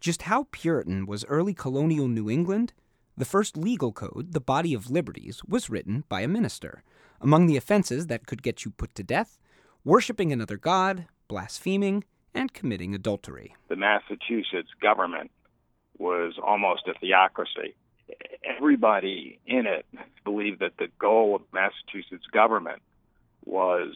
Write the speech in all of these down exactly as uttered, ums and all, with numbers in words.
Just how Puritan was early colonial New England? The first legal code, the Body of Liberties, was written by a minister. Among the offenses that could get you put to death, worshiping another god, blaspheming, and committing adultery. The Massachusetts government was almost a theocracy. Everybody in it believed that the goal of Massachusetts government was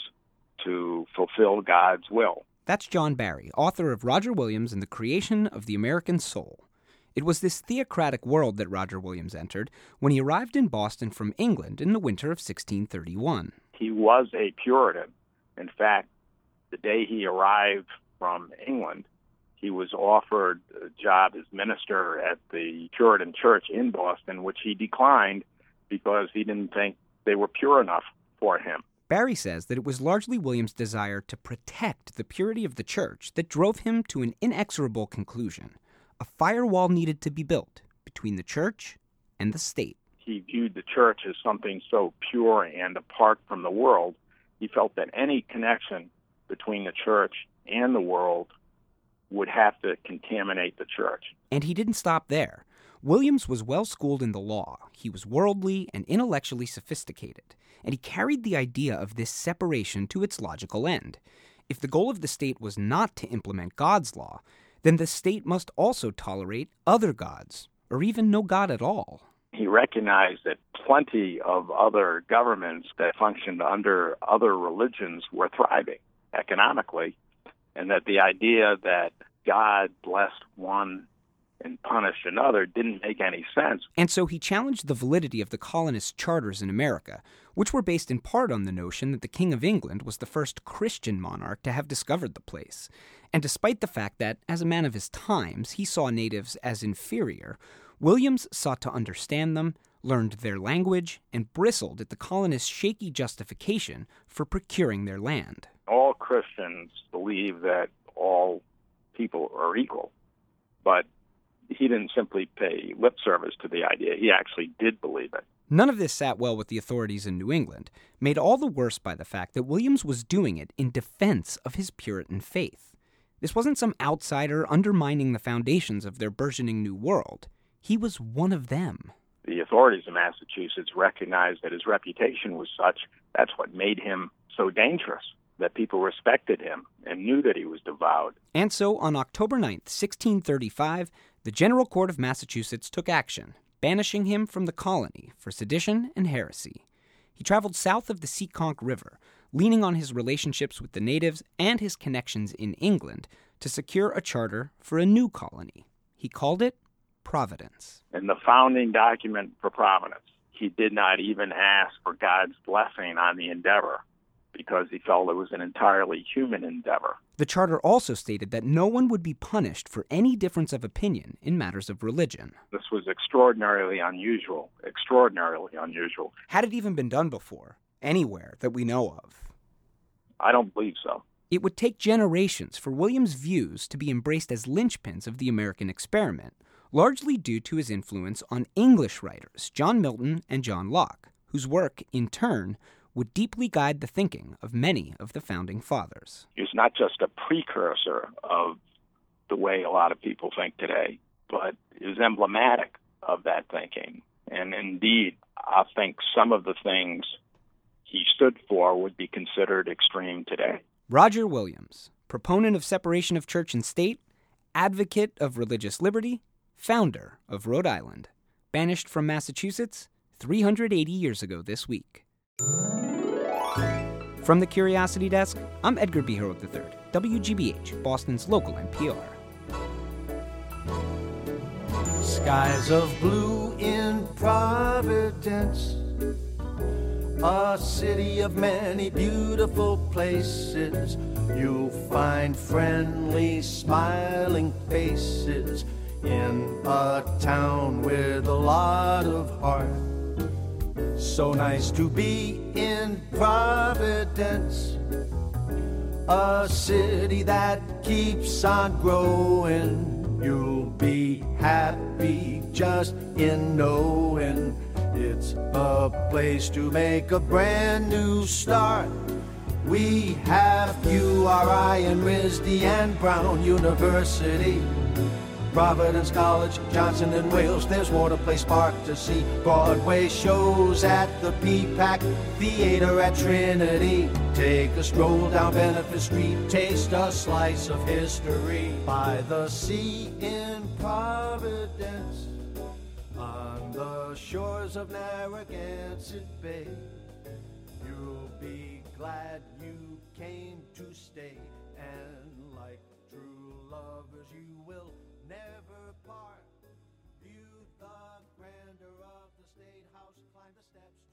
to fulfill God's will. That's John Barry, author of Roger Williams and the Creation of the American Soul. It was this theocratic world that Roger Williams entered when he arrived in Boston from England in the winter of sixteen thirty-one. He was a Puritan. In fact, the day he arrived from England, he was offered a job as minister at the Puritan church in Boston, which he declined because he didn't think they were pure enough for him. Barry says that it was largely Williams' desire to protect the purity of the church that drove him to an inexorable conclusion. A firewall needed to be built between the church and the state. He viewed the church as something so pure and apart from the world. He felt that any connection between the church and the world would have to contaminate the church. And he didn't stop there. Williams was well-schooled in the law. He was worldly and intellectually sophisticated, and he carried the idea of this separation to its logical end. If the goal of the state was not to implement God's law, then the state must also tolerate other gods, or even no God at all. He recognized that plenty of other governments that functioned under other religions were thriving economically, and that the idea that God blessed one and punished another didn't make any sense. And so he challenged the validity of the colonist charters in America, which were based in part on the notion that the King of England was the first Christian monarch to have discovered the place. And despite the fact that, as a man of his times, he saw natives as inferior, Williams sought to understand them, learned their language, and bristled at the colonists' shaky justification for procuring their land. All Christians believe that all people are equal, but he didn't simply pay lip service to the idea. He actually did believe it. None of this sat well with the authorities in New England, made all the worse by the fact that Williams was doing it in defense of his Puritan faith. This wasn't some outsider undermining the foundations of their burgeoning new world. He was one of them. The authorities in Massachusetts recognized that his reputation was such, that's what made him so dangerous, that people respected him and knew that he was devout. And so, on October ninth, sixteen thirty-five, the General Court of Massachusetts took action, banishing him from the colony for sedition and heresy. He traveled south of the Seekonk River, leaning on his relationships with the natives and his connections in England to secure a charter for a new colony. He called it Providence. In the founding document for Providence, he did not even ask for God's blessing on the endeavor, because he felt it was an entirely human endeavor. The charter also stated that no one would be punished for any difference of opinion in matters of religion. This was extraordinarily unusual, extraordinarily unusual. Had it even been done before, anywhere that we know of? I don't believe so. It would take generations for Williams' views to be embraced as linchpins of the American experiment, largely due to his influence on English writers, John Milton and John Locke, whose work, in turn, would deeply guide the thinking of many of the founding fathers. He was not just a precursor of the way a lot of people think today, but it was emblematic of that thinking. And indeed, I think some of the things he stood for would be considered extreme today. Roger Williams, proponent of separation of church and state, advocate of religious liberty, founder of Rhode Island, banished from Massachusetts three hundred eighty years ago this week. From the Curiosity Desk, I'm Edgar B. Heroic the third, W G B H, Boston's local N P R. Skies of blue in Providence, a city of many beautiful places. You'll find friendly, smiling faces in a town with a lot of heart. So nice to be in Providence, a city that keeps on growing. You'll be happy just in knowing it's a place to make a brand new start. We have U R I and R I S D and Brown University, Providence College, Johnson and Wales, there's Water Place Park to see. Broadway shows at the P PAC Theater at Trinity. Take a stroll down Benefit Street, taste a slice of history. By the sea in Providence, on the shores of Narragansett Bay, you'll be glad you came to stay, and like true lovers you will never part. View the grandeur of the State House, climb the steps.